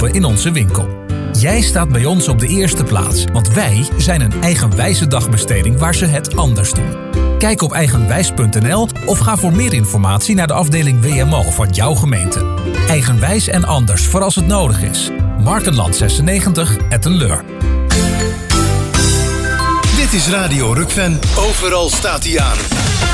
kopen in onze winkel. Jij staat bij ons op de eerste plaats, want wij zijn een eigenwijze dagbesteding waar ze het anders doen. Kijk op eigenwijs.nl of ga voor meer informatie naar de afdeling WMO van jouw gemeente. Eigenwijs en anders voor als het nodig is. Markenland 96, Etten-Leur. Dit is Radio Rukven. Overal staat hij aan.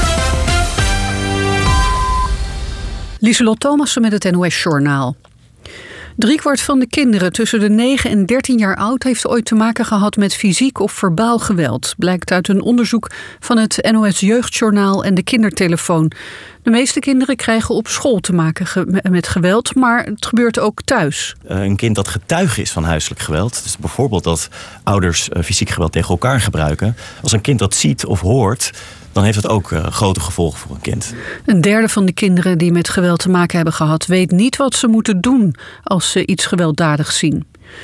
Lieselot Thomassen met het NOS-journaal. 3/4 van de kinderen tussen de 9 en 13 jaar oud heeft ooit te maken gehad met fysiek of verbaal geweld. Blijkt uit een onderzoek van het NOS Jeugdjournaal en de kindertelefoon. De meeste kinderen krijgen op school te maken met geweld, maar het gebeurt ook thuis. Een kind dat getuige is van huiselijk geweld, dus bijvoorbeeld dat ouders fysiek geweld tegen elkaar gebruiken. Als een kind dat ziet of hoort, dan heeft het ook grote gevolgen voor een kind. 1/3 van de kinderen die met geweld te maken hebben gehad weet niet wat ze moeten doen als ze iets gewelddadigs zien.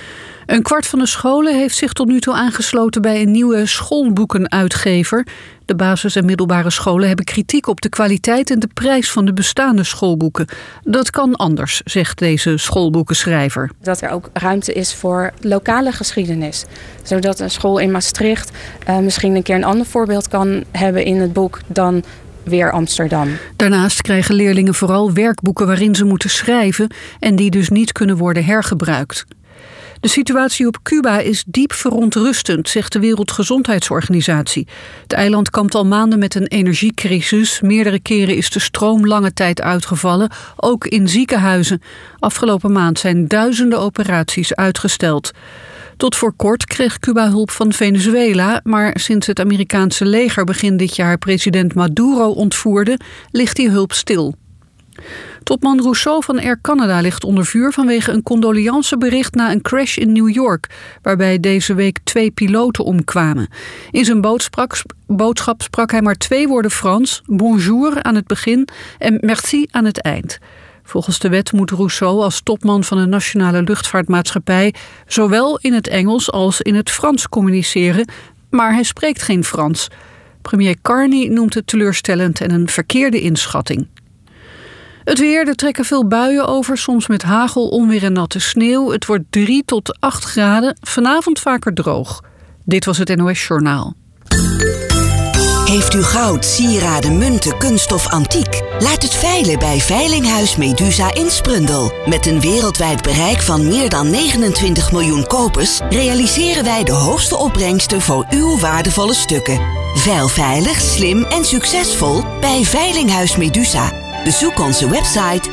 1/4 van de scholen heeft zich tot nu toe aangesloten bij een nieuwe schoolboekenuitgever. De basis- en middelbare scholen hebben kritiek op de kwaliteit en de prijs van de bestaande schoolboeken. Dat kan anders, zegt deze schoolboekenschrijver. Dat er ook ruimte is voor lokale geschiedenis. Zodat een school in Maastricht misschien een keer een ander voorbeeld kan hebben in het boek dan weer Amsterdam. Daarnaast krijgen leerlingen vooral werkboeken waarin ze moeten schrijven en die dus niet kunnen worden hergebruikt. De situatie op Cuba is diep verontrustend, zegt de Wereldgezondheidsorganisatie. Het eiland kampt al maanden met een energiecrisis. Meerdere keren is de stroom lange tijd uitgevallen, ook in ziekenhuizen. Afgelopen maand zijn duizenden operaties uitgesteld. Tot voor kort kreeg Cuba hulp van Venezuela, maar sinds het Amerikaanse leger begin dit jaar president Maduro ontvoerde, ligt die hulp stil. Topman Rousseau van Air Canada ligt onder vuur vanwege een condoleancebericht na een crash in New York, waarbij deze week 2 piloten omkwamen. In zijn boodschap sprak hij maar 2 woorden Frans, bonjour aan het begin en merci aan het eind. Volgens de wet moet Rousseau als topman van een nationale luchtvaartmaatschappij zowel in het Engels als in het Frans communiceren, maar hij spreekt geen Frans. Premier Carney noemt het teleurstellend en een verkeerde inschatting. Het weer, er trekken veel buien over, soms met hagel, onweer en natte sneeuw. Het wordt 3 tot 8 graden, vanavond vaker droog. Dit was het NOS Journaal. Heeft u goud, sieraden, munten, kunststof, antiek? Laat het veilen bij Veilinghuis Medusa in Sprundel. Met een wereldwijd bereik van meer dan 29 miljoen kopers realiseren wij de hoogste opbrengsten voor uw waardevolle stukken. Veil veilig, slim en succesvol bij Veilinghuis Medusa. Bezoek onze website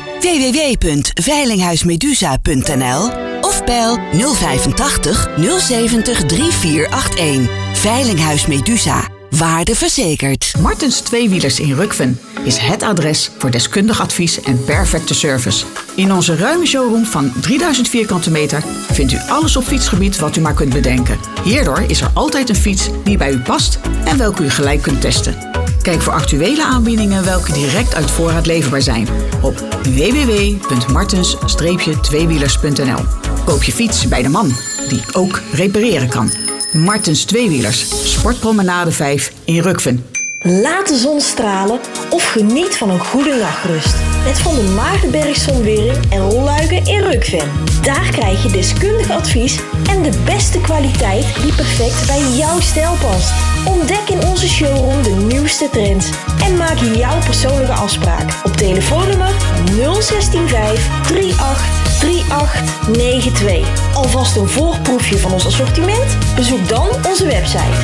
www.veilinghuismedusa.nl of bel 085 070 3481. Veilinghuis Medusa. Waarde verzekerd. Martens Tweewielers in Rukven is het adres voor deskundig advies en perfecte service. In onze ruime showroom van 3000 vierkante meter vindt u alles op fietsgebied wat u maar kunt bedenken. Hierdoor is er altijd een fiets die bij u past en welke u gelijk kunt testen. Kijk voor actuele aanbiedingen welke direct uit voorraad leverbaar zijn op www.martens-tweewielers.nl. Koop je fiets bij de man die ook repareren kan. Martens Tweewielers, Sportpromenade 5 in Rukven. Laat de zon stralen of geniet van een goede nachtrust. Met Van der Maardenberg Zonwering en Rolluiken in Rukven. Daar krijg je deskundig advies en de beste kwaliteit die perfect bij jouw stijl past. Ontdek in onze showroom de nieuwste trends en maak jouw persoonlijke afspraak op telefoonnummer 0165 383892. Alvast een voorproefje van ons assortiment? Bezoek dan onze website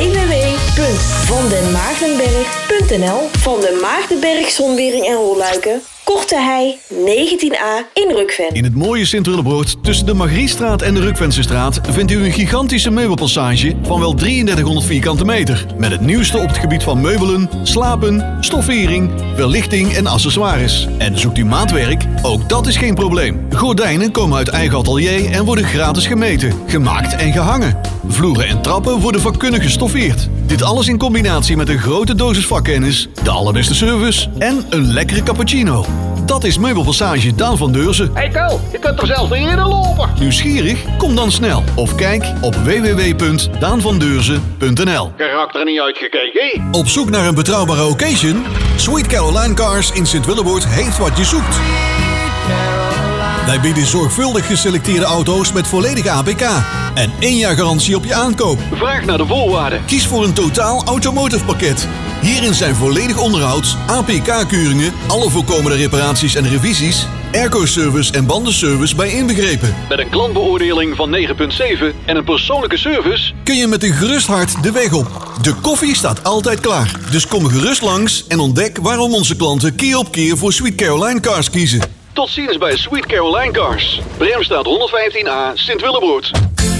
www.vandenmaardenberg.nl. Van den Maardenberg Zonwering en Rolluiken, Korte Hei 19A in Rukven. In het mooie Sint-Willebroord tussen de Margriestraat en de Rukvensestraat vindt u een gigantische meubelpassage van wel 3300 vierkante meter. Met het nieuwste op het gebied van meubelen, slapen, stoffering, verlichting en accessoires. En zoekt u maatwerk? Ook dat is geen probleem. Gordijnen komen uit eigen atelier en worden gratis gemeten, gemaakt en gehangen. Vloeren en trappen worden vakkundig gestoffeerd. Dit alles in combinatie met een grote dosis vakkennis, de allerbeste service en een lekkere cappuccino. Dat is Meubelpassage Daan van Deurzen. Hey Ko, je kunt er zelfs niet in lopen. Nieuwsgierig? Kom dan snel. Of kijk op www.daanvandeurzen.nl. Karakter niet uitgekeken. Op zoek naar een betrouwbare occasion? Sweet Caroline Cars in Sint-Willebroord heeft wat je zoekt. Wij bieden zorgvuldig geselecteerde auto's met volledige APK. En 1 jaar garantie op je aankoop. Vraag naar de voorwaarden. Kies voor een totaal automotive pakket. Hierin zijn volledig onderhouds, APK-keuringen, alle voorkomende reparaties en revisies, airco-service en bandenservice bij inbegrepen. Met een klantbeoordeling van 9,7 en een persoonlijke service kun je met een gerust hart de weg op. De koffie staat altijd klaar. Dus kom gerust langs en ontdek waarom onze klanten keer op keer voor Sweet Caroline Cars kiezen. Tot ziens bij Sweet Caroline Cars. Bremstraat 115A, Sint-Willebroed.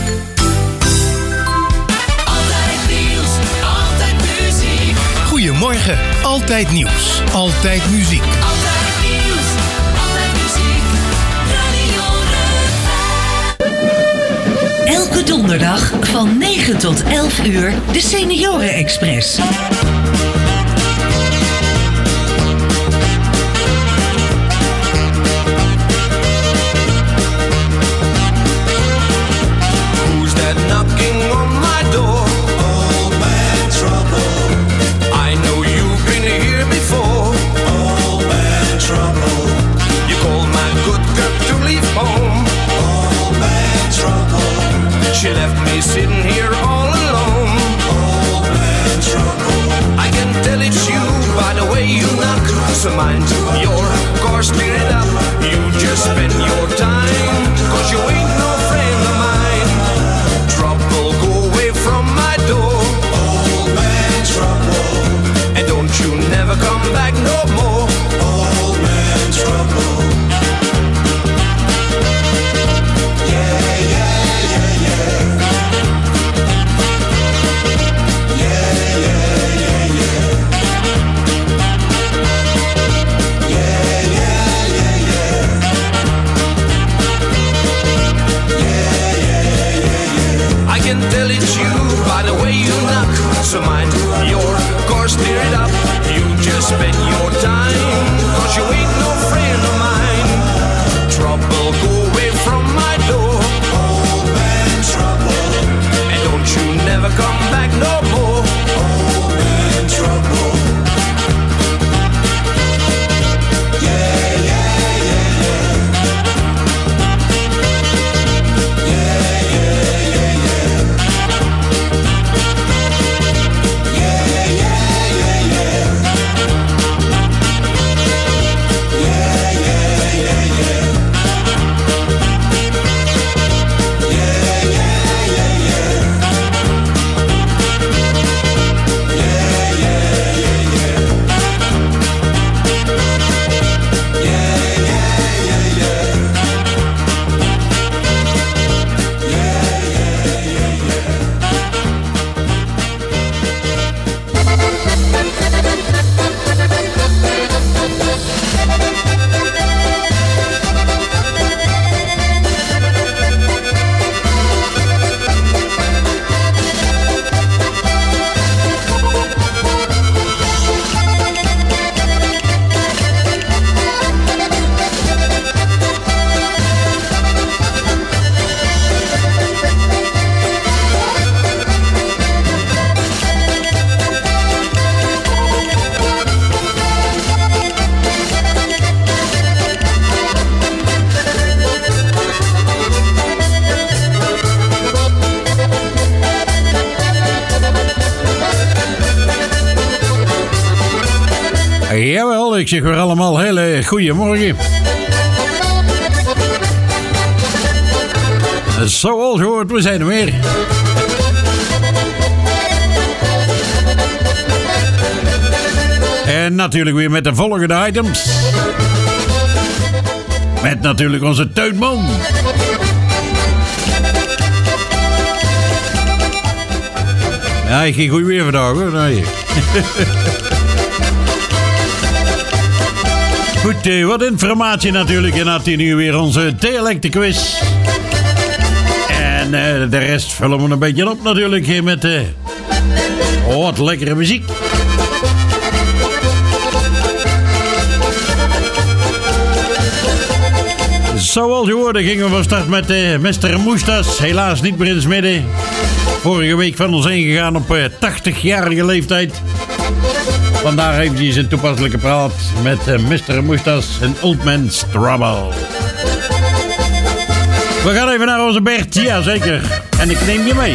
Goedemorgen, altijd nieuws, altijd muziek. Altijd nieuws, altijd muziek, Radio Rukven. Elke donderdag van 9 tot 11 uur de Senioren Express. Who's that knocking on my door? Old man Trouble. I know you've been here before. Old man Trouble. You called my good girl to leave home. Old man Trouble. She left me sitting here all alone. Old man Trouble. I can tell it's you by the way you knock. So mind your course, clear it up. You just spend your time, 'cause you ain't no friend of mine. Trouble, go away from my door. Old man Trouble. And don't you never come back no more. Old man Trouble. Yeah, yeah, yeah, yeah. Yeah, yeah, yeah, yeah. Yeah, yeah, yeah, yeah. Yeah, yeah, yeah, yeah. I can tell it's you by the way you knock. So mind your course, clear it up. You just spend your time, 'cause you ain't no friend of mine. Trouble, go away from my door. Old man Trouble. And don't you never come back no more. Old man Trouble. Yeah, yeah, yeah, yeah. Yeah, yeah, yeah, yeah. Yeah, yeah, yeah, yeah. Yeah, yeah, yeah, yeah. Yeah, yeah, yeah, yeah. Yeah, yeah, yeah, yeah. Yeah, yeah, yeah, yeah. Jawel, ik zeg weer allemaal hele goeiemorgen. Zoals gehoord, we zijn er weer. En natuurlijk weer met de volgende items. Met natuurlijk onze Teutman. Ja, ik ging goed weer vandaag hoor. Nee. Goed, wat informatie natuurlijk. En had hij nu weer onze dialectenquiz. En de rest vullen we een beetje op natuurlijk met wat lekkere muziek. Zoals je hoorde gingen we van start met Mr. Moestas. Helaas niet meer in het midden. Vorige week van ons heen gegaan op 80-jarige leeftijd. Vandaag heeft hij zijn toepasselijke praat met Mr. Moestas en Old Man's Trouble. We gaan even naar onze Bert, jazeker. En ik neem je mee.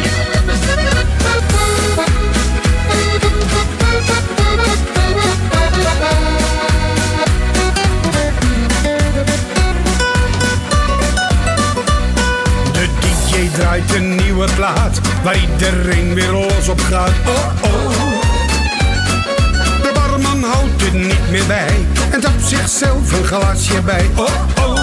De DJ draait een nieuwe plaat, waar iedereen weer los op gaat. Oh oh. De barman houdt het niet meer bij en tapt zichzelf een glasje bij. Oh oh.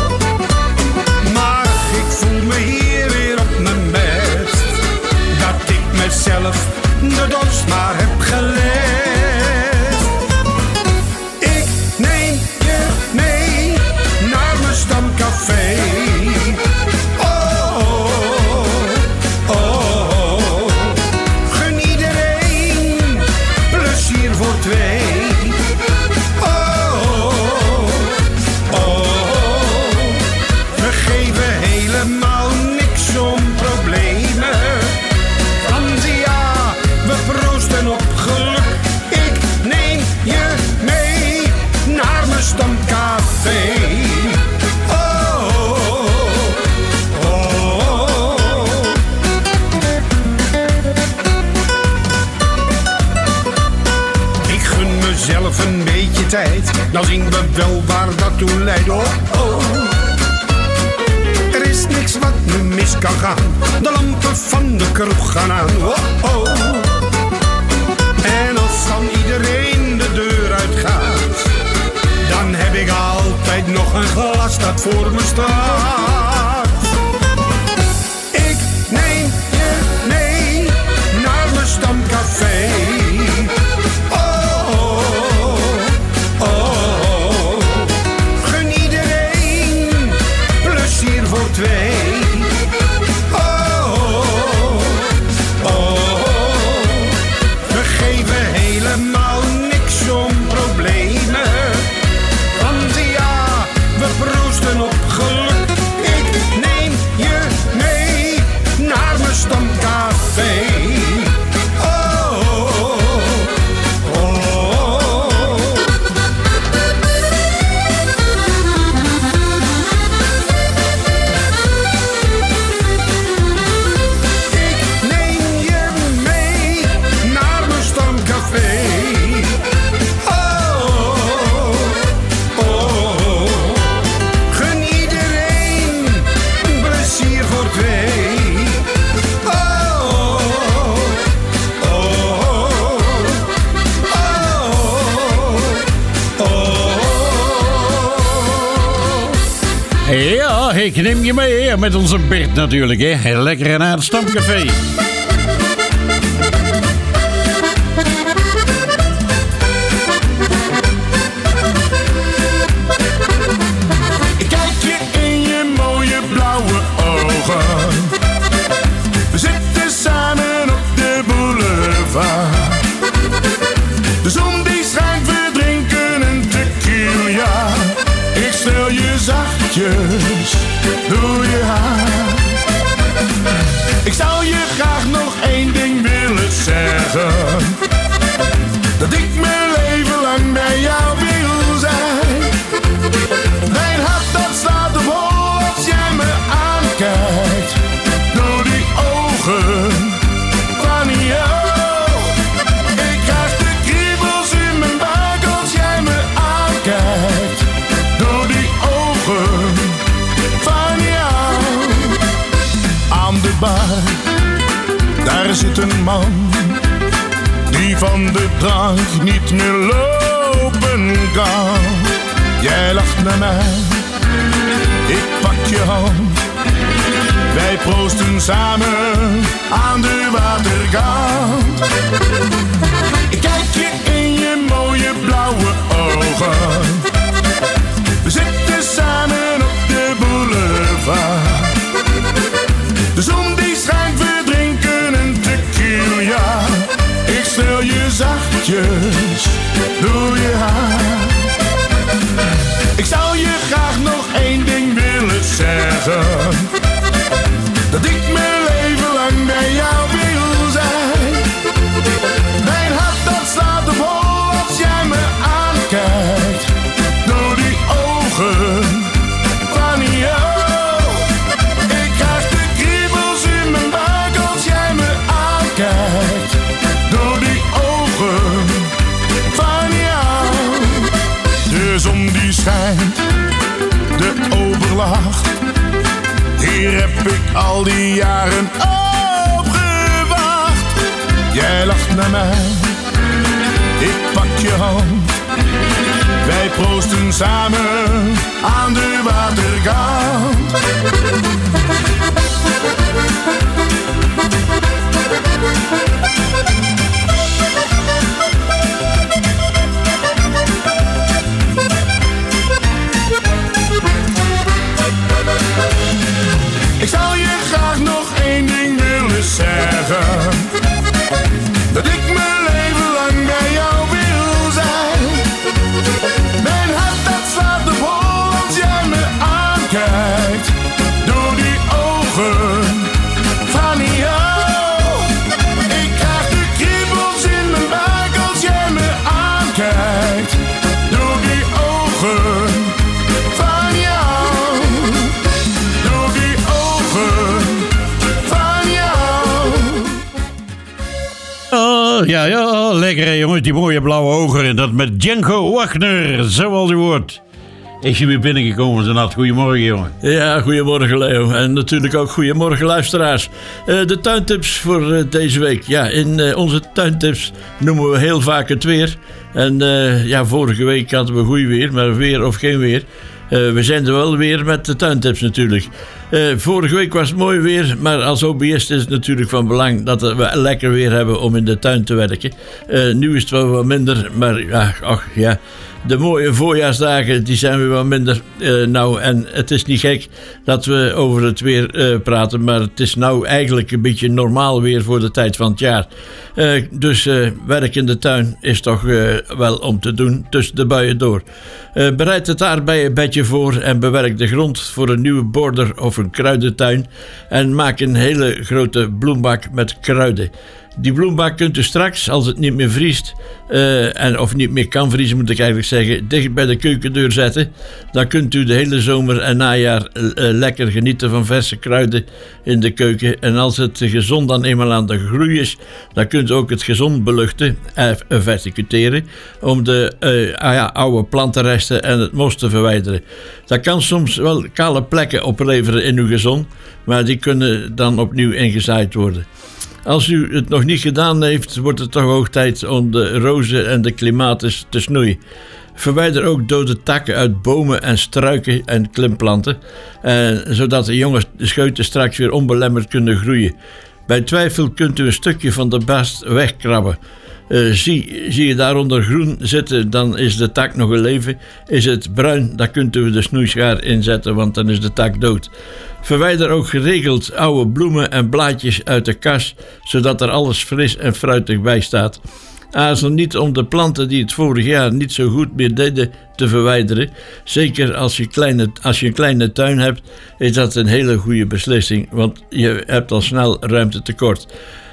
Maar ik voel me hier weer op mijn best, dat ik mezelf de dorst maar heb gelegd. Ik neem je mee naar mijn stamcafé. Oh, oh, oh. Gun iedereen plezier voor twee. Oh, oh. We geven helemaal niks om problemen. Want ja, we proosten op geluk. Ik neem je mee naar mijn stamcafé. Oh, oh, oh. Ik gun mezelf een beetje tijd, dan zien we wel waar dat toe leidt. Oh, oh. Er is niks wat me mis kan gaan, de lampen van de kroeg gaan aan. Oh, oh. En als dan iedereen de deur uitgaat, dan heb ik altijd nog een glas dat voor me staat. Ik neem je mee naar mijn stamcafé. Oh, oh, oh. Gun iedereen plezier voor twee. Oh, oh. We geven helemaal niks om problemen. Want ja, we proosten op geluk. Ik neem je mee naar mijn stamcafé. Oh, oh, oh. Ik neem je mee naar mijn stamcafé. Oh, oh. Gun iedereen plezier voor twee. Oh, oh, oh. Ja, ik neem je mee met onze Bert natuurlijk, hè. Lekker naar het stamcafé. Ik kijk je in je mooie blauwe ogen. We zitten samen op de boulevard. De zon die schijnt, we drinken een tequila. Ik stel je zachtjes door je haar. Ik zou je graag nog één ding willen zeggen. Dat ik mijn leven lang bij jou wil zijn. Mijn hart dat slaat op hol als jij me aankijkt. Door die ogen van jou. Ik krijg de kriebels in mijn buik als jij me aankijkt. Door die ogen van jou. Aan de bar, daar zit een man die van de drank niet meer lopen kan. Jij lacht naar mij, ik pak je hand. Wij proosten samen aan de waterkant. Ik kijk je in je mooie blauwe ogen. We zitten samen op de boulevard. De zon die schijnt, we drinken een tequila. Ik stel je zachtjes door je haar. Ik zou je graag nog één ding willen zeggen. Dat ik mijn leven lang bij jou wil zijn. heb ik al die jaren op gewacht. Jij lacht naar mij, ik pak je hand. Wij proosten samen aan de waterkant. Ik zou je graag nog één ding willen zeggen. Dat ik mijn leven lang bij jou wil zijn. Mijn hart dat slaat op hol als jij me aankijkt. Door die ogen van jou. Ik krijg de kriebels in mijn buik als jij me aankijkt. Door die ogen van jou. Door die ogen van jou. Oh, ja, lekker hè, jongens, die mooie blauwe ogen. En dat met Django Wagner, zoals u hoort. Is je weer binnengekomen, Zanat? Goedemorgen, jongen. Ja, goedemorgen, Leo. En natuurlijk ook goedemorgen, luisteraars. De tuintips voor deze week. Ja, in onze tuintips noemen we heel vaak het weer. En ja, vorige week hadden we goed weer, maar weer of geen weer. We zijn er wel weer met de tuintips natuurlijk. Vorige week was het mooi weer, maar als hobbyist is het natuurlijk van belang dat we lekker weer hebben om in de tuin te werken. Nu is het wel wat minder, maar ja, ach ja. De mooie voorjaarsdagen die zijn weer wat minder nou. En het is niet gek dat we over het weer praten. Maar het is nou eigenlijk een beetje normaal weer voor de tijd van het jaar. Dus werk in de tuin is toch wel om te doen tussen de buien door. Bereid het aardbeienbedje voor en bewerk de grond voor een nieuwe border of een kruidentuin. En maak een hele grote bloembak met kruiden. Die bloembak kunt u straks, als het niet meer vriest, of niet meer kan vriezen moet ik eigenlijk zeggen, dicht bij de keukendeur zetten. Dan kunt u de hele zomer en najaar lekker genieten van verse kruiden in de keuken. En als het gezond dan eenmaal aan de groei is, dan kunt u ook het gezond beluchten, verticuteren, om de oude plantenresten en het mos te verwijderen. Dat kan soms wel kale plekken opleveren in uw gazon, maar die kunnen dan opnieuw ingezaaid worden. Als u het nog niet gedaan heeft, wordt het toch hoog tijd om de rozen en de clematis te snoeien. Verwijder ook dode takken uit bomen en struiken en klimplanten, zodat de jonge scheuten straks weer onbelemmerd kunnen groeien. Bij twijfel kunt u een stukje van de bast wegkrabben. Zie je daaronder groen zitten, dan is de tak nog in leven. Is het bruin, dan kunt u de snoeischaar inzetten, want dan is de tak dood. Verwijder ook geregeld oude bloemen en blaadjes uit de kas, zodat er alles fris en fruitig bij staat. Aarzel niet om de planten die het vorig jaar niet zo goed meer deden te verwijderen. Zeker als je een kleine tuin hebt, is dat een hele goede beslissing, want je hebt al snel ruimtetekort.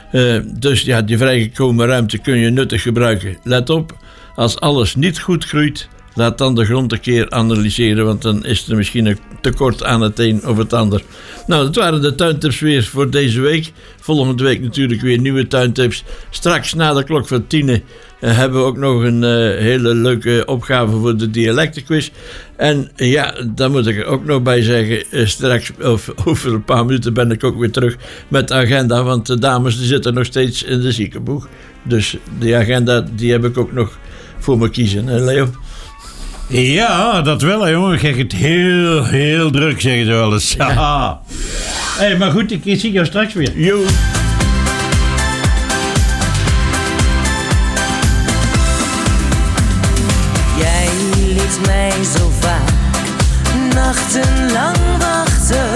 Dus ja, die vrijgekomen ruimte kun je nuttig gebruiken. Let op, als alles niet goed groeit, laat dan de grond een keer analyseren, want dan is er misschien een tekort aan het een of het ander. Nou, dat waren de tuintips weer voor deze week. Volgende week natuurlijk weer nieuwe tuintips. Straks na de klok van 10 hebben we ook nog een hele leuke opgave voor de dialectenquiz. En ja, daar moet ik er ook nog bij zeggen, straks of over een paar minuten ben ik ook weer terug met de agenda, want de dames die zitten nog steeds in de ziekenboeg. Dus die agenda die heb ik ook nog voor me kiezen, hè Leo? Ja, dat wel, hè, jongen. Ik krijg het heel, heel druk, zeggen ze wel eens. Ja. Hey, maar goed, ik zie jou straks weer. Jo. Jij liet mij zo vaak nachtenlang wachten,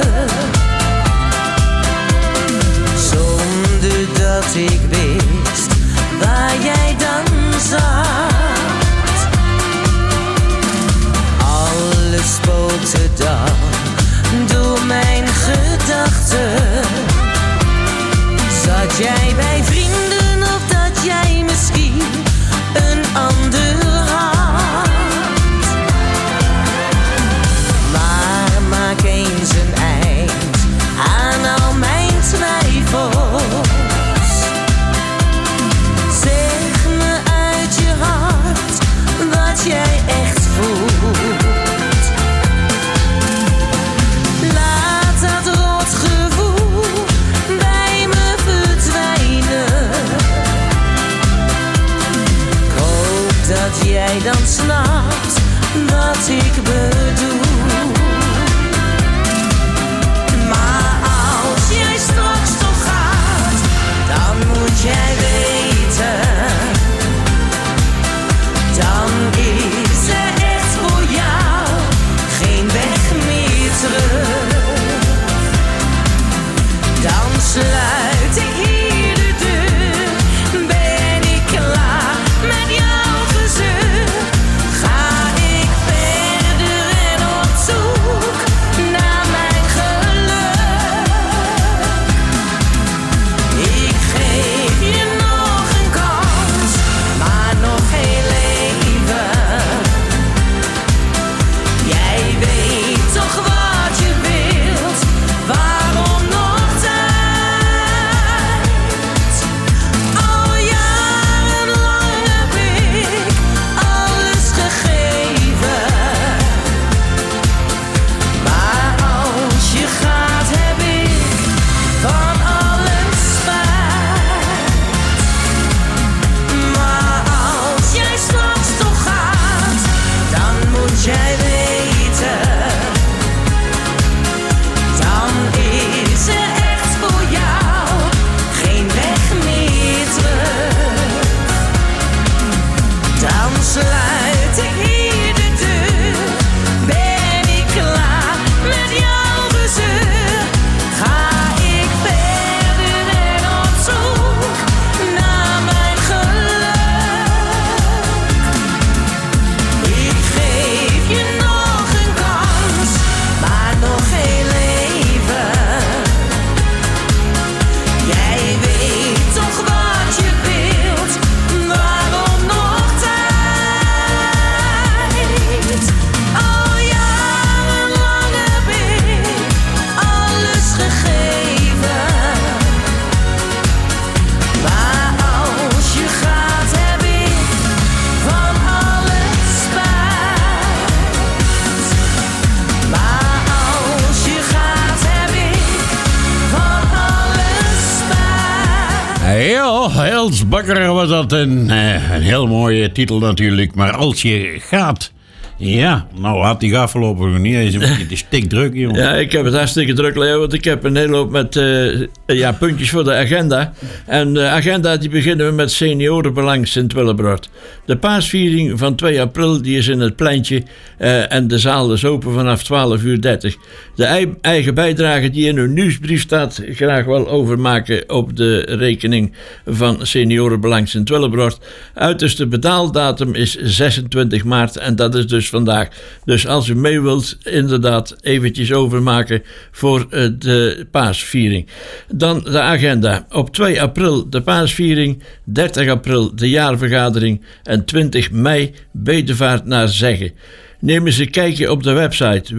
zonder dat ik wist waar jij dan zat. Alles spookte dan door mijn gedachten. Zat jij bij vrienden of dat jij misschien een ander had? Maar maak eens een eind Ja, Els Bakker was dat. Een heel mooie titel natuurlijk. Maar als je gaat... Ja, nou had die afgelopen niet eens een beetje stikdruk, jongen. Ja, ik heb het hartstikke druk, Leo, want ik heb een hele hoop met puntjes voor de agenda. En de agenda die beginnen we met Seniorenbelang Sint-Willebrord. De paasviering van 2 april die is in het pleintje en de zaal is open vanaf 12:30. De eigen bijdrage die in uw nieuwsbrief staat, graag wel overmaken op de rekening van Seniorenbelang Sint-Willebrord. Uiterste betaaldatum is 26 maart en dat is dus vandaag. Dus als u mee wilt, inderdaad eventjes overmaken voor de paasviering. Dan de agenda. Op 2 april de paasviering, 30 april de jaarvergadering en 20 mei bedevaart naar Zegge. Neem eens een kijkje op de website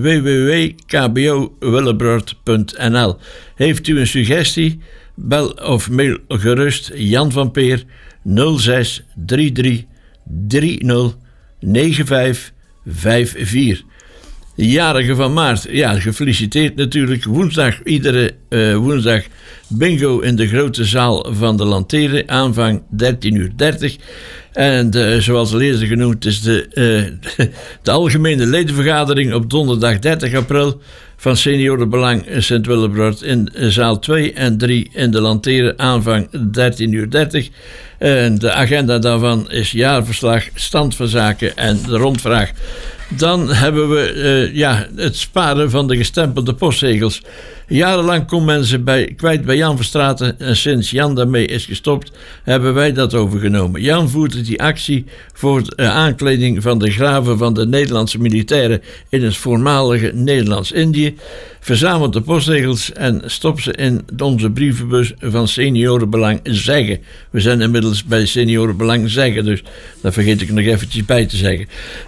www.kbowillebrord.nl. Heeft u een suggestie? Bel of mail gerust Jan van Peer 06 33 30 95 54. De jarige van maart, ja, gefeliciteerd natuurlijk. Woensdag, iedere woensdag bingo in de grote zaal van de Lantere, aanvang 13:30. En zoals al eerder genoemd is de algemene ledenvergadering op donderdag 30 april van Seniorenbelang Sint-Willebrord in zaal 2 en 3 in de Lantere, aanvang 13:30. En de agenda daarvan is jaarverslag, stand van zaken en de rondvraag. Dan hebben we het sparen van de gestempelde postzegels. Jarenlang kon men ze kwijt bij Jan Verstraeten en sinds Jan daarmee is gestopt, hebben wij dat overgenomen. Jan voerde die actie voor de aankleding van de graven van de Nederlandse militairen in het voormalige Nederlands-Indië, verzamelt de postzegels en stopt ze in onze brievenbus van Seniorenbelang Zegge. We zijn inmiddels bij Seniorenbelang Zegge, dus dat vergeet ik nog eventjes bij te zeggen.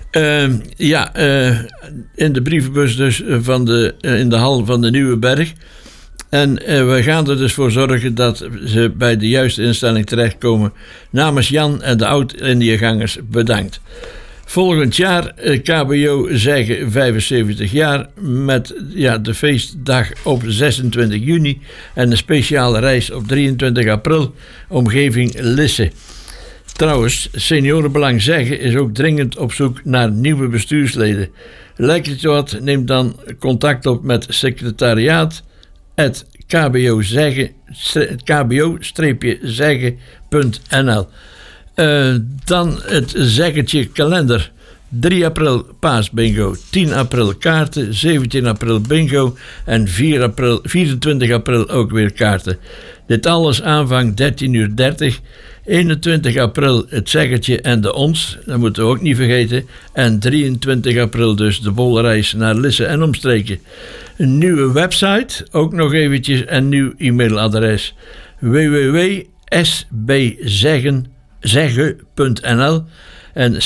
In de brievenbus dus in de hal van de Nieuwe Berg. En we gaan er dus voor zorgen dat ze bij de juiste instelling terechtkomen. Namens Jan en de oud-Indiëgangers bedankt. Volgend jaar KBO Zegge 75 jaar met de feestdag op 26 juni en een speciale reis op 23 april, omgeving Lisse. Trouwens, Seniorenbelang Zegge is ook dringend op zoek naar nieuwe bestuursleden. Lijkt het je wat? Neem dan contact op met secretariaat@kbo-zegge.nl. Dan het Zeggetje kalender. 3 april paasbingo, 10 april kaarten, 17 april bingo en 24 april ook weer kaarten. Dit alles aanvang 13:30. 21 april het Zeggetje en de Ons, dat moeten we ook niet vergeten. En 23 april dus de bolreis naar Lisse en omstreken. Een nieuwe website, ook nog eventjes een nieuw e-mailadres. www.sbzeggen.nl en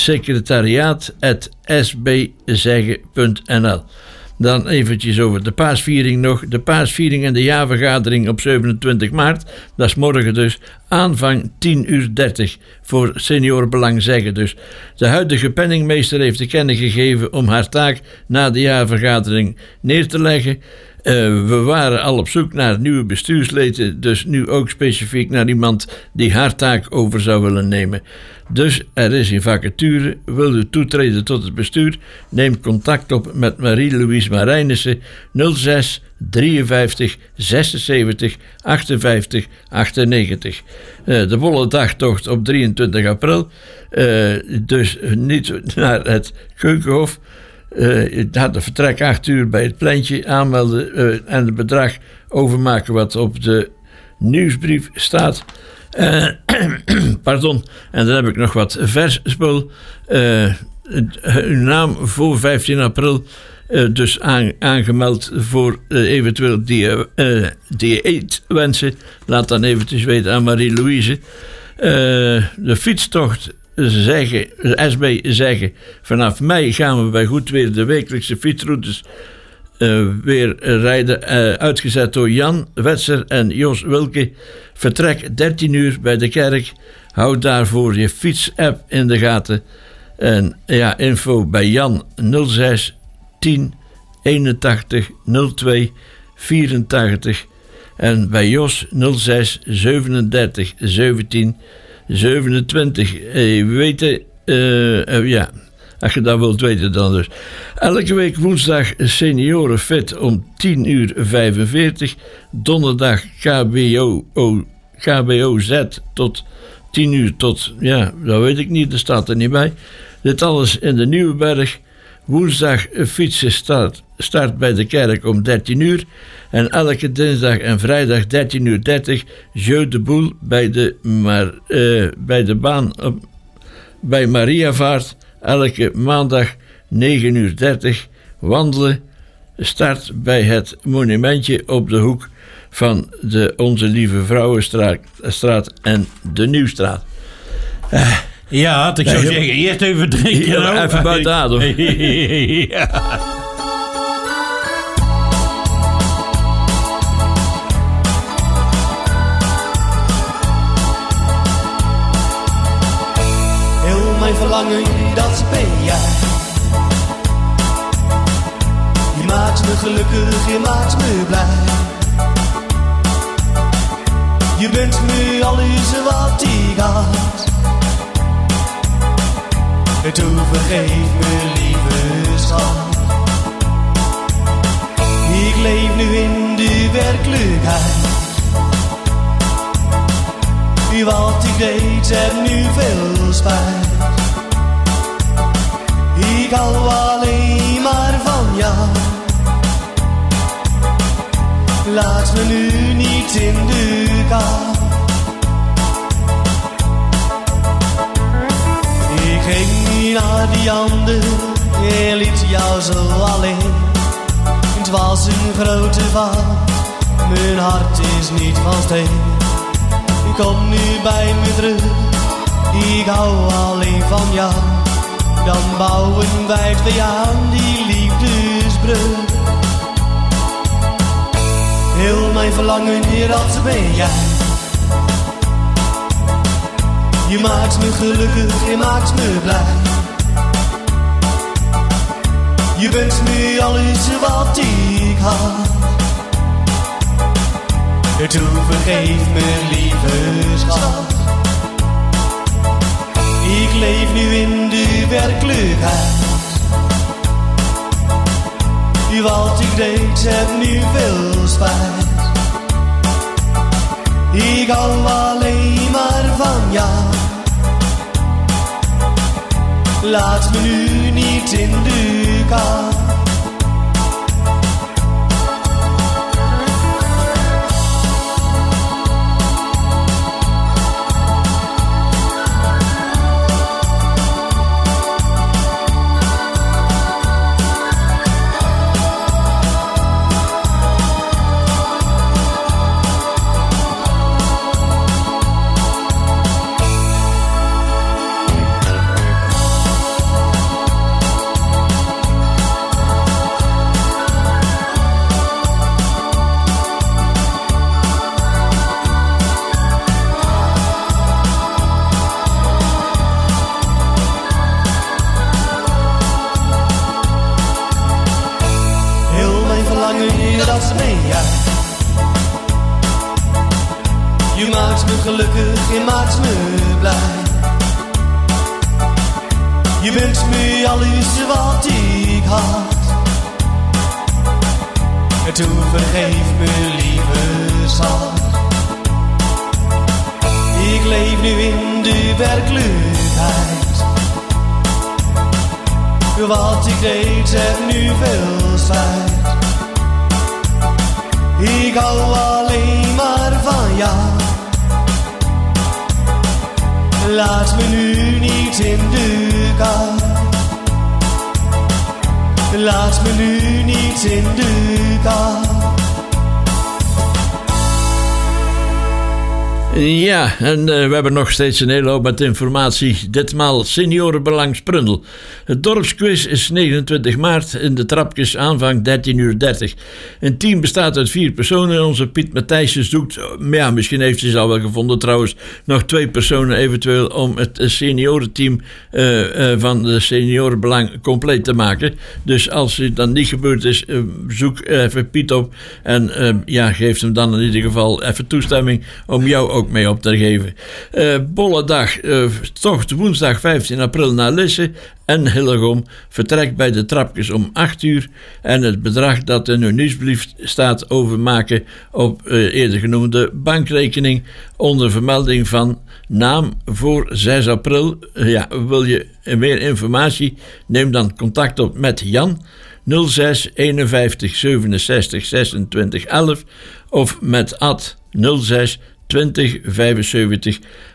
secretariaat@sbzeggen.nl. Dan eventjes over de paasviering nog. De paasviering en de jaarvergadering op 27 maart. Dat is morgen dus. Aanvang 10:30 voor Seniorenbelang Zegge dus. De huidige penningmeester heeft te kennen gegeven om haar taak na de jaarvergadering neer te leggen. We waren al op zoek naar nieuwe bestuursleden, dus nu ook specifiek naar iemand die haar taak over zou willen nemen. Dus er is een vacature. Wil u toetreden tot het bestuur? Neem contact op met Marie-Louise Marijnissen 06 53 76 58 98. De volle dagtocht op 23 april. Dus niet naar het Keukenhof. De vertrek 8 uur bij het pleintje, aanmelden en het bedrag overmaken wat op de nieuwsbrief staat. Pardon, en dan heb ik nog wat vers spul. Uw naam voor 15 april dus aangemeld voor eventueel dieetwensen. Laat dan eventjes weten aan Marie-Louise. De fietstocht SB Zegge. Vanaf mei gaan we bij goed weer de wekelijkse fietsroutes weer rijden. Uitgezet door Jan Wetser en Jos Wilke. Vertrek 13 uur bij de kerk. Houd daarvoor je fietsapp in de gaten. En ja, info bij Jan 06 10 81 02 84. En bij Jos 06 37 17 27. Weten, ja, als je dat wilt weten dan dus. Elke week woensdag seniorenfit om 10:45. Donderdag KBOZ tot 10 tot, ja, dat weet ik niet, dat staat er niet bij. Dit alles in de Nieuweberg. Woensdag fietsen start bij de kerk om 13:00. En elke dinsdag en vrijdag 13:30 Jeu de Boel bij de baan bij Mariavaart. Elke maandag 9:30 wandelen. Start bij het monumentje op de hoek van de Onze Lieve Vrouwenstraat en de Nieuwstraat. Ja, ik zou zeggen, eerst even drinken. Ja, even buiten adem. Ja. Heel mijn verlangen, dat ben jij. Je maakt me gelukkig, je maakt me blij. Je bent me alles wat ik had. Toe vergeef me, lieve schat. Ik leef nu in de werkelijkheid. Wat ik deed, heb nu veel spijt. Ik hou alleen maar van jou. Laat me nu niet in de kou. Ik ging niet naar die ander, je liet jou zo alleen. Het was een grote fout, mijn hart is niet van steen. Kom nu bij me terug, ik hou alleen van jou. Dan bouwen wij twee aan die liefdesbrug. Heel mijn verlangen hier, dat ben jij. Je maakt me gelukkig, je maakt me blij. Je bent nu alles wat ik had. Toe vergeef me, lieve schat. Ik leef nu in de werkelijkheid. Wat ik deed, heb nu veel spijt. Ik hou alleen maar van jou. Laat me nu niet in de kou. Dat ben jij. Je maakt me gelukkig, je maakt me blij. Je bent me alles wat ik had. En toe vergeef me, lieve schat. Ik leef nu in de werkelijkheid. Wat ik deed, heb nu veel spijt. Ik hou alleen maar van jou. Laat me nu niet in de kou. Laat me nu niet in de kou. Ja, en we hebben nog steeds een hele hoop met informatie. Ditmaal Seniorenbelang Sprundel. Het dorpsquiz is 29 maart in de Trapjes, aanvang 13:30. Een team bestaat uit 4 personen. Onze Piet Matthijssen zoekt, ja, misschien heeft hij ze al wel gevonden trouwens, nog 2 personen eventueel om het seniorenteam van de Seniorenbelang compleet te maken. Dus als het dan niet gebeurd is, zoek even Piet op en geef hem dan in ieder geval even toestemming om jou ook mee op te geven. Bolle dag, tocht woensdag 15 april naar Lisse en Hillegom. Vertrek bij de Trapjes om 8 uur. En het bedrag dat in uw nieuwsbrief staat overmaken op eerder genoemde bankrekening onder vermelding van naam voor 6 april. Ja, wil je meer informatie? Neem dan contact op met Jan 06 51 67 26 11 of met Ad 06 20 75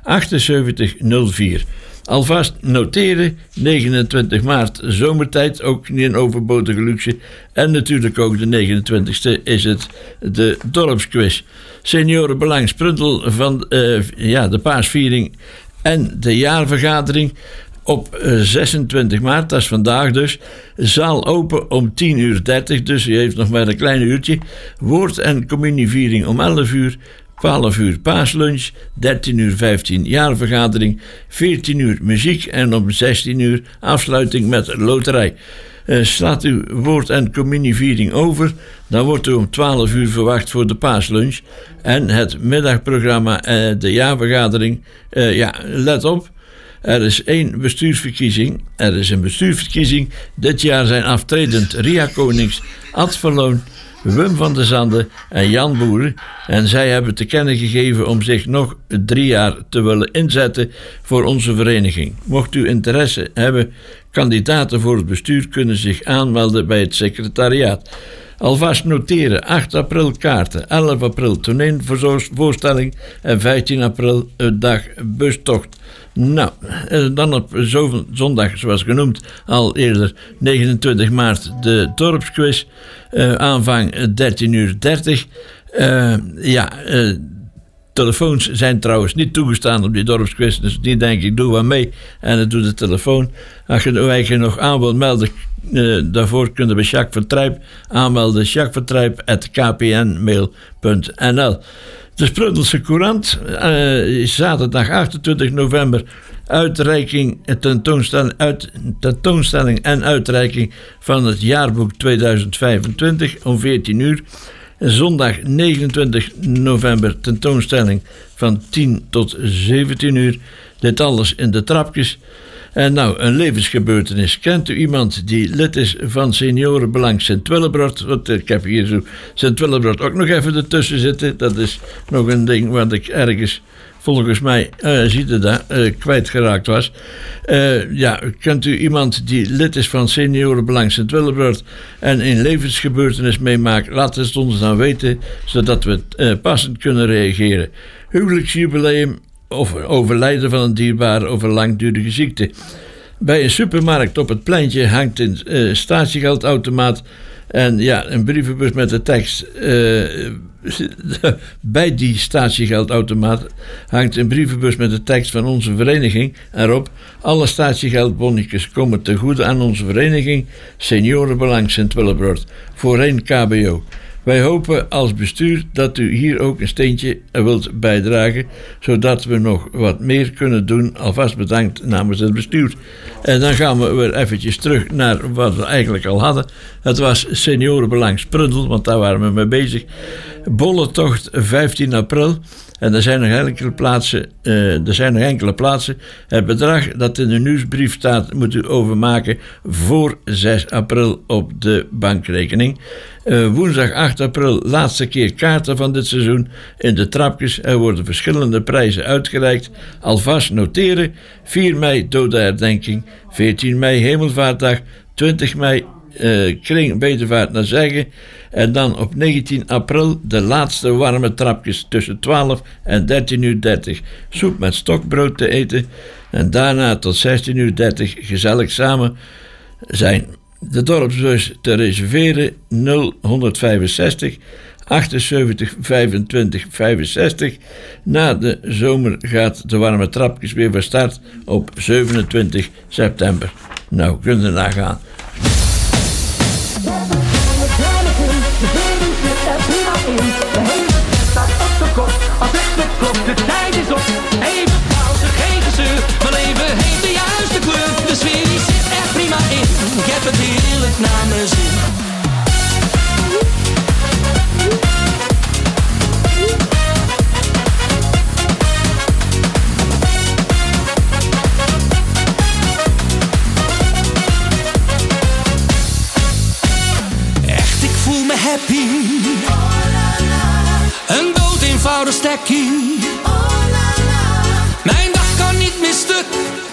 78 04. Alvast noteren, 29 maart zomertijd, ook niet een overbodige luxe. En natuurlijk ook de 29e is het de dorpsquiz. Seniorenbelang Sprundel van de paasviering en de jaarvergadering op 26 maart, dat is vandaag dus. Zaal open om 10:30, dus u heeft nog maar een klein uurtje. Woord- en communieviering om 11 uur. 12 uur paaslunch, 13:15 jaarvergadering, 14 uur muziek en om 16 uur afsluiting met loterij. Slaat uw woord- en communieviering over, dan wordt u om 12 uur verwacht voor de paaslunch. En het middagprogramma, de jaarvergadering, let op. Er is 1 bestuursverkiezing. Er is een bestuursverkiezing. Dit jaar zijn aftredend Ria Konings, Ad Verloon, Wim van der Zanden en Jan Boeren. En zij hebben te kennen gegeven om zich nog 3 jaar te willen inzetten voor onze vereniging. Mocht u interesse hebben, kandidaten voor het bestuur kunnen zich aanmelden bij het secretariaat. Alvast noteren, 8 april kaarten, 11 april toneelvoorstelling en 15 april dag bustocht. Nou, dan op zondag, zoals genoemd, al eerder 29 maart de dorpsquiz, aanvang 13:30. Telefoons zijn trouwens niet toegestaan op die dorpsquiz, dus die denk ik, doe wat mee en dat doet de telefoon. Als je nog aan wilt melden, daarvoor kun je bij Jacques Vertrijp aanmelden, jacquesvertrijp@kpnmail.nl. De Sprundelse Courant, zaterdag 28 november, tentoonstelling en uitreiking van het jaarboek 2025 om 14 uur. Zondag 29 november tentoonstelling van 10 tot 17 uur. Dit alles in de Trapjes. En nou, een levensgebeurtenis. Kent u iemand die lid is van Seniorenbelang Sint-Willebrod? Want ik heb hier zo Sint-Willebrod ook nog even ertussen zitten. Dat is nog een ding wat ik ergens, volgens mij, kwijtgeraakt was. Kent u iemand die lid is van Seniorenbelang Sint-Willebrod en een levensgebeurtenis meemaakt? Laat het ons dan weten, zodat we passend kunnen reageren. Huwelijksjubileum of overlijden van een dierbare of een langdurige ziekte. Bij een supermarkt op het pleintje hangt een statiegeldautomaat en een brievenbus met de tekst. Bij die statiegeldautomaat hangt een brievenbus met de tekst van onze vereniging erop: alle statiegeldbonnetjes komen ten goede aan onze vereniging Seniorenbelang Sint-Willebrod, voorheen KBO. Wij hopen als bestuur dat u hier ook een steentje wilt bijdragen, zodat we nog wat meer kunnen doen. Alvast bedankt namens het bestuur. En dan gaan we weer eventjes terug naar wat we eigenlijk al hadden. Het was Seniorenbelang Sprundel, want daar waren we mee bezig. Bollentocht 15 april. En er zijn nog enkele plaatsen. Het bedrag dat in de nieuwsbrief staat moet u overmaken voor 6 april op de bankrekening. Woensdag 8 april, laatste keer kaarten van dit seizoen in de Trapjes. Er worden verschillende prijzen uitgereikt. Alvast noteren: 4 mei dodenherdenking, 14 mei Hemelvaartdag, 20 mei kring bedevaart naar Zeggen. En dan op 19 april de laatste warme trapjes tussen 12 en 13:30. Soep met stokbrood te eten. En daarna tot 16:30 gezellig samen zijn. De dorpsbus te reserveren 0165 78, 25, 65. Na de zomer gaat de warme trapjes weer van start op 27 september. Nou, kunt u nagaan. De tijd is op, even pauze, geen gezeur. Mijn leven heeft de juiste kleur. De sfeer die zit er prima in. Ik heb het heerlijk naar mijn zin. Echt, ik voel me happy. Een dood eenvoudig stekkie. Mijn dag kan niet meer stuk.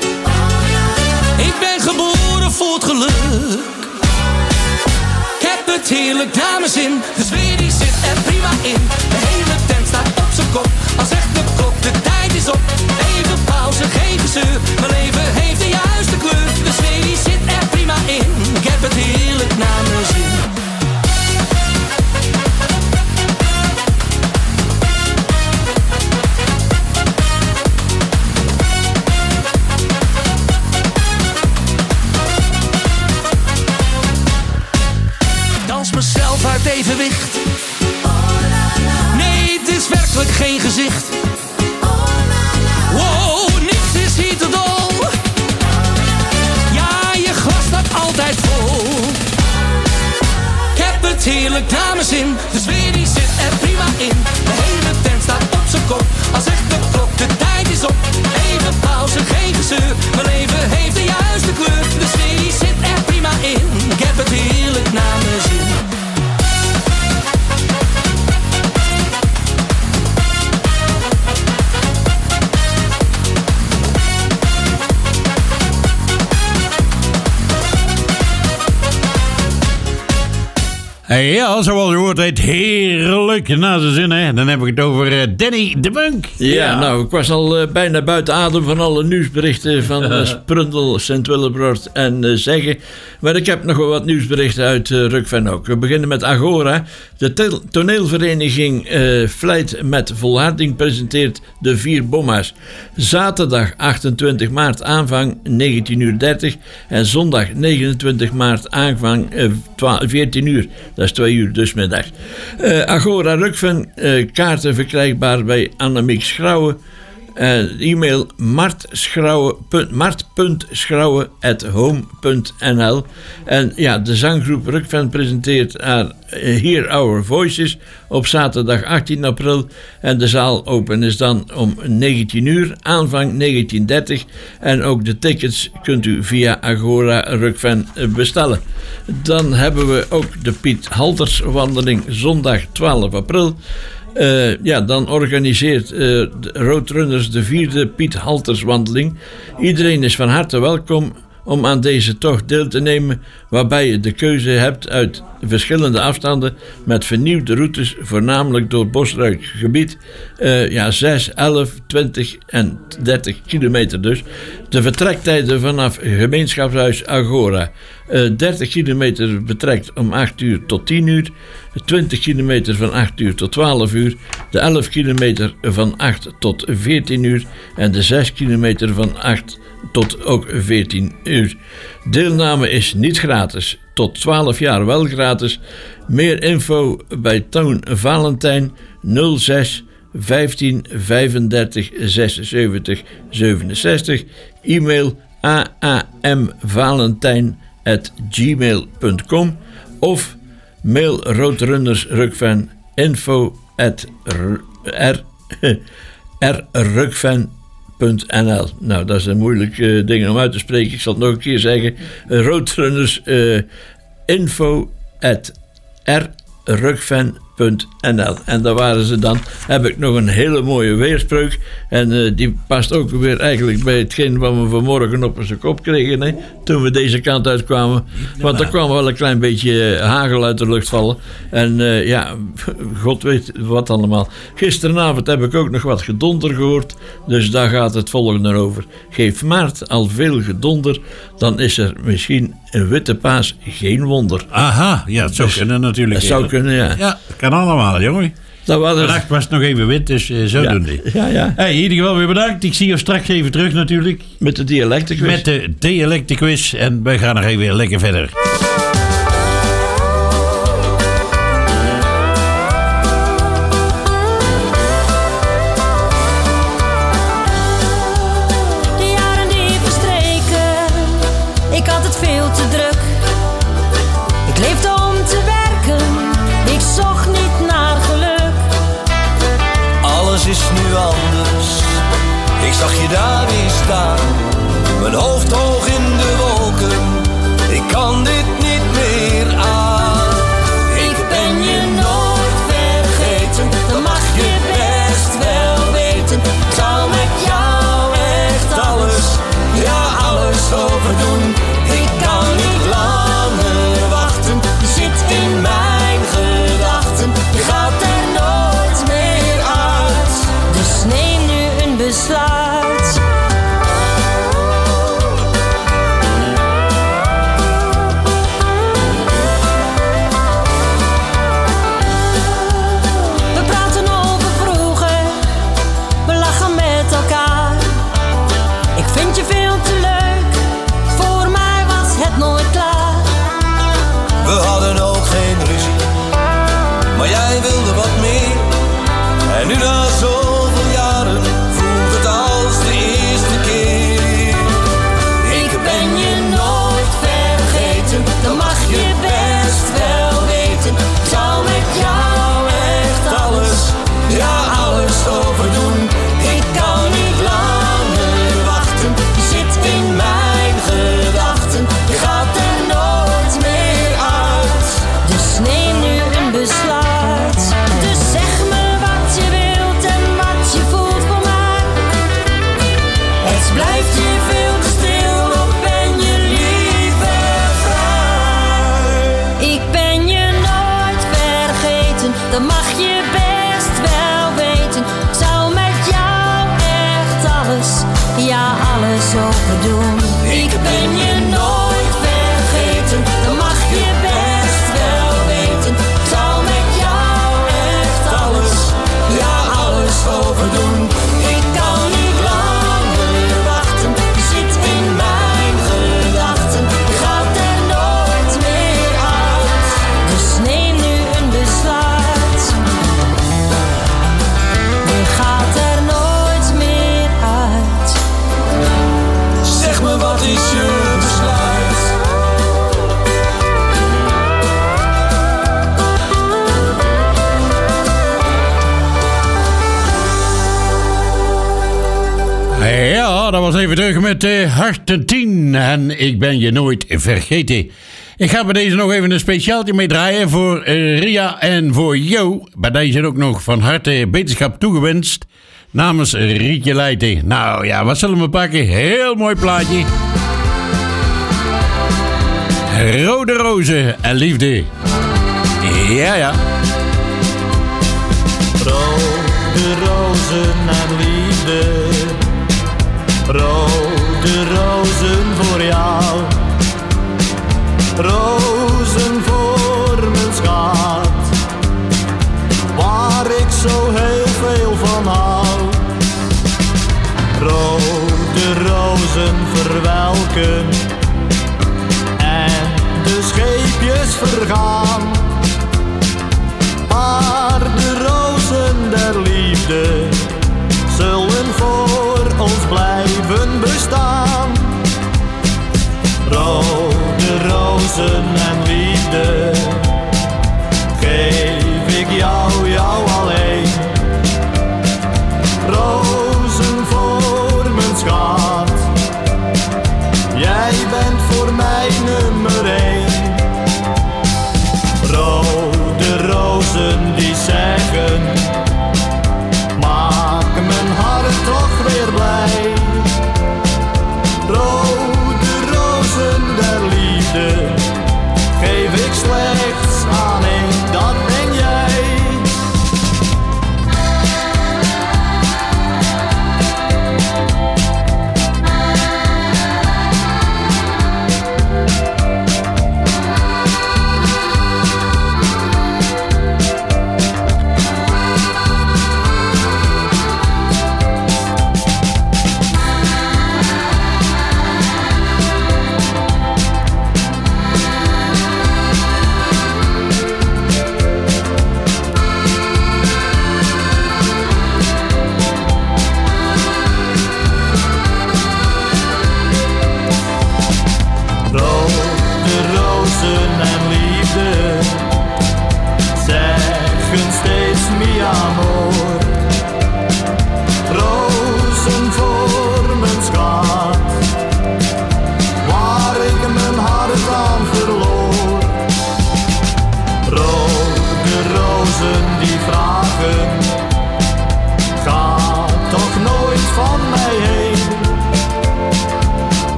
Ik ben geboren voor het geluk. Ik heb het heerlijk naar mijn zin. De sfeer die zit er prima in. De hele tent staat op zijn kop. Als echt de klok, de tijd is op. Even pauze, geen gezeur. Mijn leven heeft de juiste kleur. De sfeer die zit er prima in. Ik heb het heerlijk naar mijn zin. Mezelf uit evenwicht. Nee, het is werkelijk geen gezicht. Wow, niets is hier te dol. Ja, je glas staat altijd vol. Ik heb het heerlijk naar mijn zin. De sfeer die zit er prima in. De hele tent staat op zijn kop. Als echt de klok, de tijd is op. Even pauze, geen gezeur. Mijn leven heeft de juiste kleur. De sfeer die zit er prima in. Ik heb het heerlijk naar mijn zin. Ja, zoals u hoort, het heerlijk naar zijn zin, hè. Dan heb ik het over Danny de Bunk. Ja, nou, ik was al bijna buiten adem van alle nieuwsberichten van Sprundel, Sint-Willebrord en Zegge. Maar ik heb nog wel wat nieuwsberichten uit Rukven ook. We beginnen met Agora. De toneelvereniging Vlijt met Volharding presenteert De Vier Bomma's. Zaterdag 28 maart aanvang 19:30 en zondag 29 maart aanvang 14 uur. Dat is 2 uur, dus middag. Agora Rukven, kaarten verkrijgbaar bij Annemiek Schrouwen. E-mail mart.schrouwen@home.nl. En ja, de zanggroep Rukven presenteert haar Hear Our Voices op zaterdag 18 april. En de zaal open is dan om 19 uur, aanvang 19:30. En ook de tickets kunt u via Agora Rukven bestellen. Dan hebben we ook de Piet Halters wandeling zondag 12 april. Dan organiseert de Roadrunners de 4e Piet Halters wandeling. Iedereen is van harte welkom om aan deze tocht deel te nemen, waarbij je de keuze hebt uit verschillende afstanden met vernieuwde routes, voornamelijk door bosrijk gebied. 6, 11, 20 en 30 kilometer dus. De vertrektijden vanaf gemeenschapshuis Agora. 30 kilometer betrekt om 8 uur tot 10 uur. 20 kilometer van 8 uur tot 12 uur. De 11 kilometer van 8 tot 14 uur. En de 6 kilometer van 8 tot ook 14 uur. Deelname is niet gratis. Tot 12 jaar wel gratis. Meer info bij Toon Valentijn 06 15 35 76 67. E-mail aamvalentijn@gmail.com of mail roadrunnersrukven info@rukven.nl. Nou, dat is een moeilijk ding om uit te spreken. Ik zal het nog een keer zeggen. Roadrunners info@rukven.nl. En daar waren ze dan. Heb ik nog een hele mooie weerspreuk. En die past ook weer eigenlijk bij hetgeen wat we vanmorgen op onze kop kregen. Hè, toen we deze kant uitkwamen. Want er kwam wel een klein beetje hagel uit de lucht vallen. En God weet wat allemaal. Gisteravond heb ik ook nog wat gedonder gehoord. Dus daar gaat het volgende over. Geeft maart al veel gedonder, dan is er misschien een witte paas geen wonder. Aha, ja, het zou kunnen natuurlijk. Het zou kunnen, ja. Ja, dat kan allemaal. wel, jongen. Vannacht was het nog even wit, dus zo doen die. Ja. Hey, in ieder geval weer bedankt. Ik zie je straks even terug natuurlijk. Met de dialectenquiz. Met de dialectenquiz. En wij gaan nog even lekker verder. De jaren die verstreken, ik had het veel te druk. Ik leefde om te werken, ik zocht niet naar geluk. Alles is nu anders, ik zag je daar weer staan. Mijn hoofd hoog in de wolken, ik kan dit niet meer aan. Ik ben je nooit vergeten, dat mag je best wel weten. Ik zou met jou echt alles, ja alles overdoen. Ik kan niet langer wachten, je zit in mijn gedachten. Je gaat er nooit meer uit, dus neem nu een besluit. We praten over vroeger, we lachen met elkaar. Ik vind je veel te leuk, voor mij was het nooit klaar. We hadden ook geen ruzie, maar jij wilde wat meer. En nu na zoveel jaren voelt het als de eerste keer. Ik ben je nooit vergeten, dat mag je best wel weten. Ik zou met jou echt alles, ja alles overdoen. Ik kan niet langer wachten, je zit in mijn gedachten. Je gaat er nooit meer uit, dus neem nu een besluit. Dus zeg me wat je wilt en wat je voelt voor mij. Het blijft je veel te stil, of ben je liever vrij? Ik ben je nooit vergeten, dat mag je best wel weten. Ik zou met jou echt alles, ja alles overdoen. Ik ben je nooit vergeten, dat mag je best wel weten. Ik zou met jou echt alles, ja alles overdoen. Ik kan niet langer wachten, je zit in mijn gedachten. Je gaat er nooit meer uit, dus neem nu een besluit. Je gaat er nooit meer uit. zeg me wat is je besluit. Ja, dat was even terug met Harten 10 en ik ben je nooit vergeten. Ik ga bij deze nog even een speciaaltje mee draaien voor Ria en voor Jo. Bij deze ook nog van harte beterschap toegewenst namens Rietje Leijten. Nou ja, wat zullen we pakken? Heel mooi plaatje. Rode rozen en liefde. Ja. Rode rozen en liefde. Rode rozen voor jou. Rozen voor mijn schat. Waar ik zo heel veel van hou. Rode rozen verwelken. En de scheepjes vergaan. Maar de rozen der liefde zullen voor ons blijven bestaan. Rode rozen en liefde geef ik jou, jou alleen. Rozen voor mijn schat, jij bent voor mij nummer 1. Rode rozen die zeggen, maak mijn hart toch weer blij. Rode rozen der liefde geef ik slechts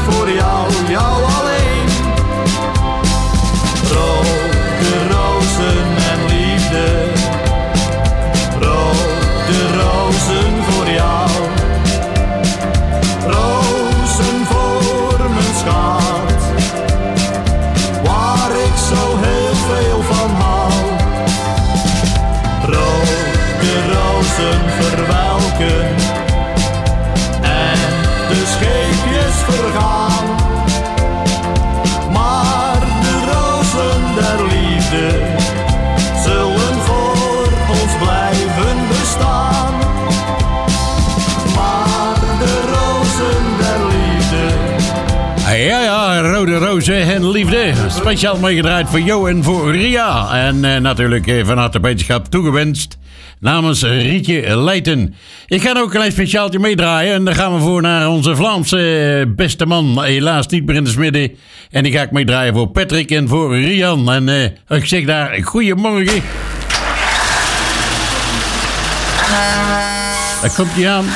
voor jou, jou alleen. Rode rozen en liefde, rode rozen voor jou. Rozen voor mijn schat, waar ik zo heel veel van hou. Rode rozen verwelken en de scheepjes vergaan. Maar de rozen der liefde zullen voor ons blijven bestaan. Maar de rozen der liefde. Ja, rode rozen en liefde. Speciaal meegedraaid voor jou en voor Ria. En natuurlijk van harte beterschap toegewenst namens Rietje Leijten. Ik ga ook een klein speciaaltje meedraaien. En dan gaan we voor naar onze Vlaamse beste man. Helaas niet meer in de smidden. En die ga ik meedraaien voor Patrick en voor Rian. En ik zeg daar goeiemorgen. Daar komt hij aan.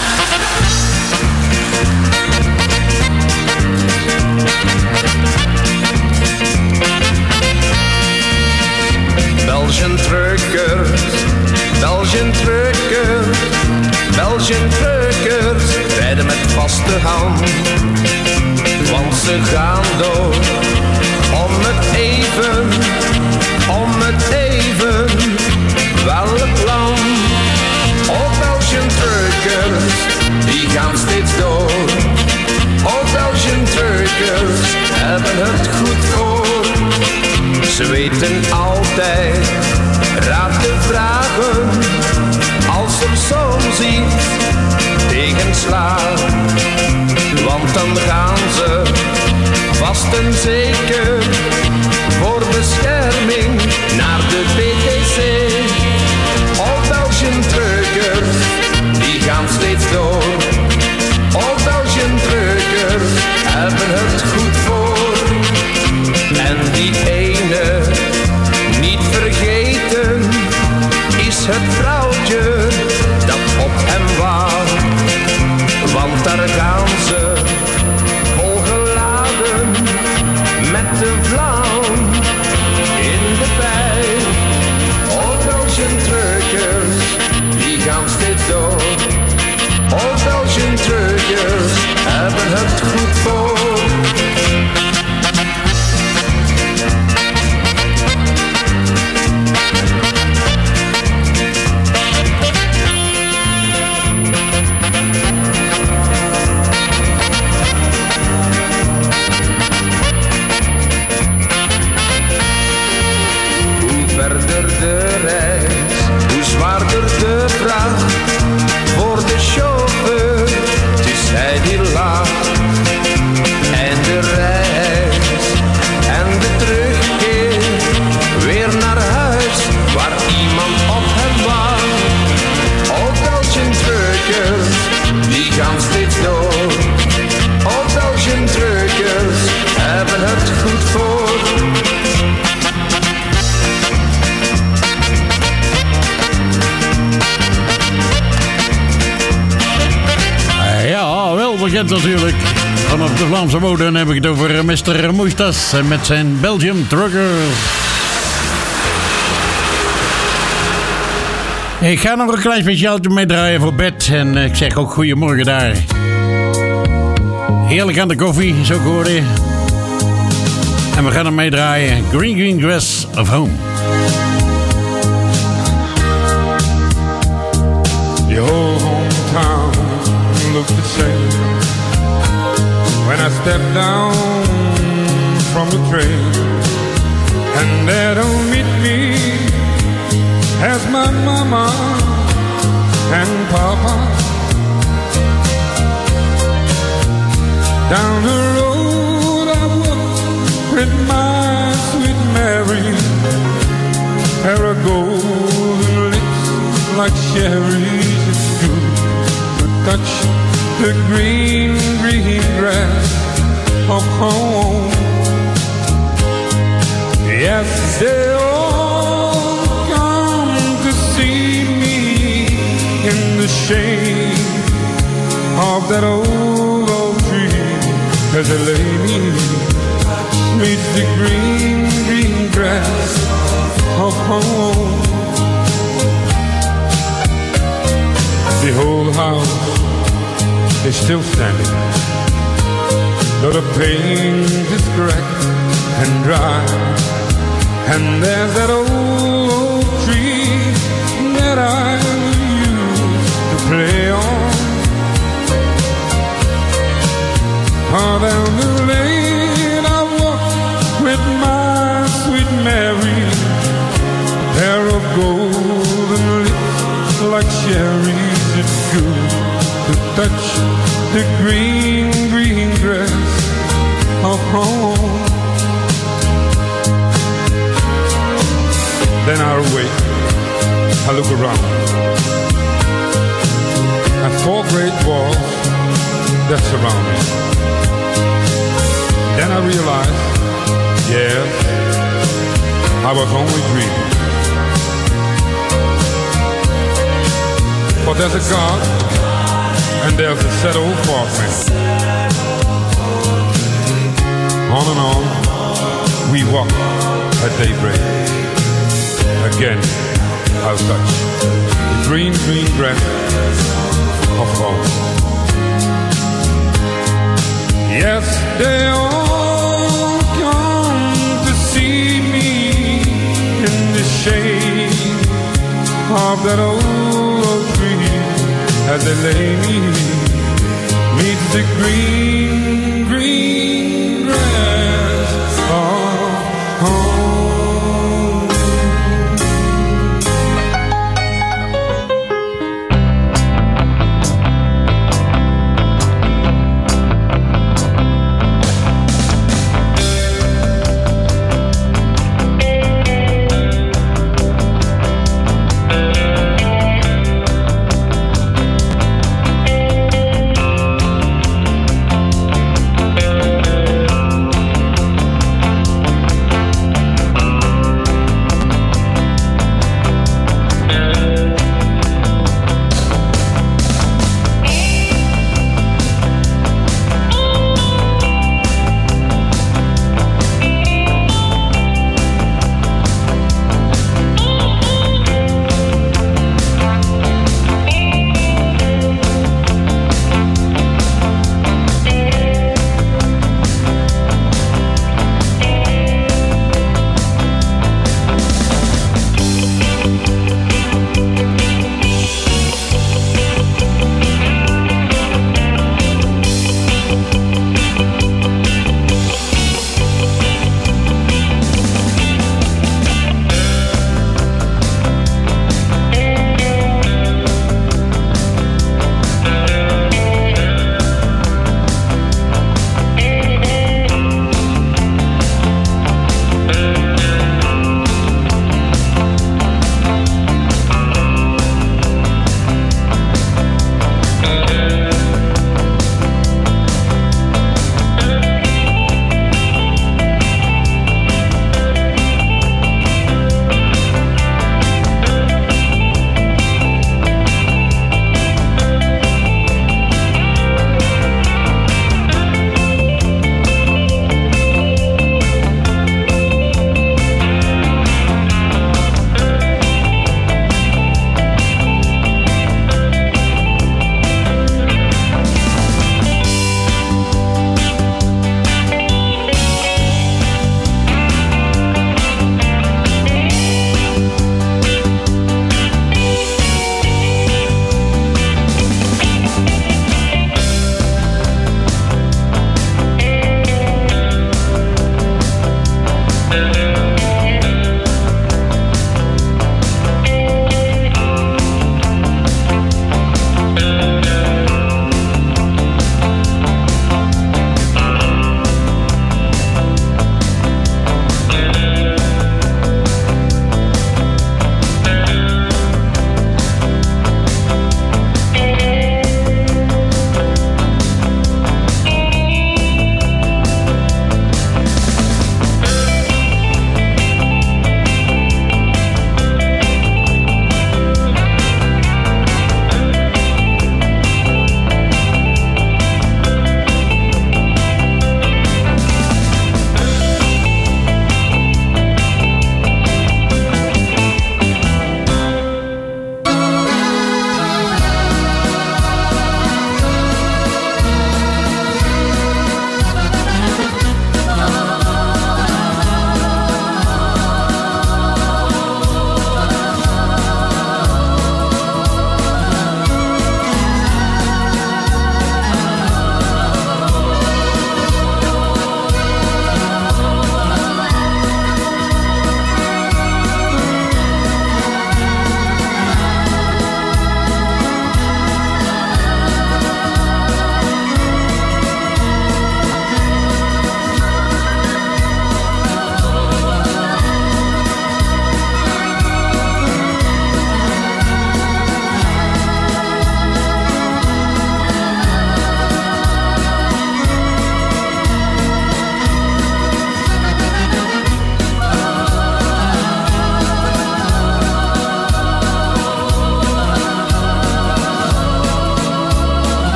Belgian truckers, Belgian truckers, Belgian truckers rijden met vaste hand. Want ze gaan door om het even, welk land. Oh, Belgian truckers, die gaan steeds door. Oh, Belgian truckers hebben het goed voor. Ze weten altijd raad te vragen als er soms iets tegenslaat. Want dan gaan ze vast en zeker voor bescherming naar de BTC. Oh, Belgian truckers, die gaan steeds door. Oh, Belgian truckers hebben het goed voor. En die ene, niet vergeten, is het vrouwtje dat op hem wacht. Want daar gaan ze, volgeladen, met de vlam in de pijp. Oh, Belgian truckers, die gaan steeds door. Oh, Belgian truckers hebben het goed voor. De reis, hoe zwaarder de vracht voor de chauffeur, het is hij die lacht. En de reis en de terugkeer weer naar huis waar iemand op hem wacht. Oh, Belgian truckers, die gaan steeds door. Oh, Belgian truckers hebben het goed voor. Ja, wel bekend natuurlijk. Vanaf de Vlaamse bodem heb ik het over Mr. Moestas met zijn Belgian Truckers. Ik ga nog een klein speciaaltje meedraaien voor bed. En ik zeg ook goedemorgen daar. Heerlijk aan de koffie, zo hoor je. En we gaan hem meedraaien. Green Green Grass of Home. Your hometown look the same when I step down from the train, and there don't meet me as my mama and papa. Down the road I walk with my sweet Mary, her golden lips like cherries. It's good to touch the green, green grass of home. Yes, they all come to see me in the shade of that old oak tree as they lay me meet the green, green grass of home. The whole house is still standing, though the paint is cracked and dry. And there's that old tree that I used to play on. Oh, down the lane I walk with my sweet Mary, hair of golden lips like cherries. It's good to touch the green, green grass of home. Then I wait, I look around at four great walls that surround me. Then I realized, yes, I was only dreaming. But there's a God, and there's a set old Faulkner. On and on, we walk at daybreak. Again, I'll touch the green, green grass of home. Yes, they all come to see me in the shade of that old tree as they lay me 'neath the green